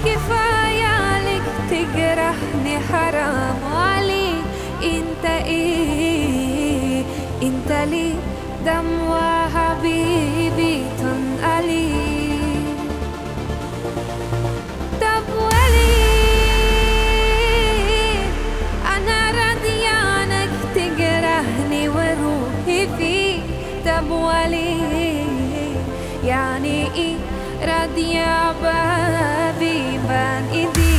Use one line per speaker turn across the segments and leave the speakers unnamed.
كفاية عليك تجرحني، حرام عليك. انت ايه؟ انت ليه دموع حبيبي تنقلي؟ طب وليه انا راضيانك تجرحني وروحي فيك؟ طب وليه يعني ايه راضية بابي بان ايدي؟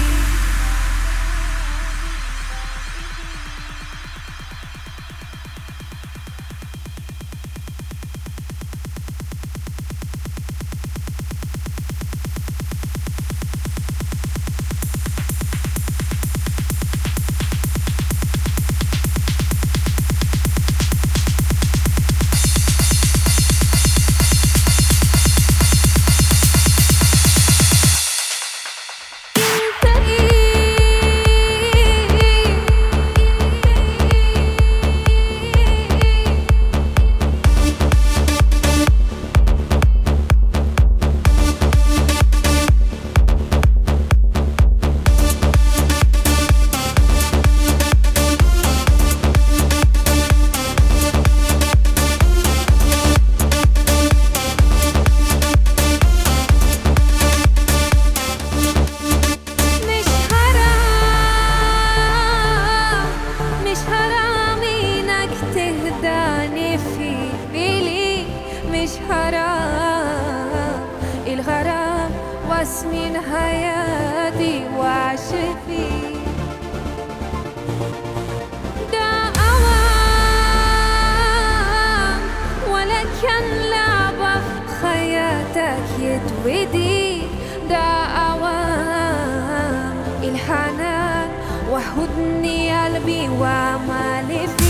تهداني في بيلي، مش حرام الغرام واسمين حياتي وعشقي. ده أوام ولا كان لعبة في خياتك يتودي. ده أوام الحنان وحضني قلبي وعمالي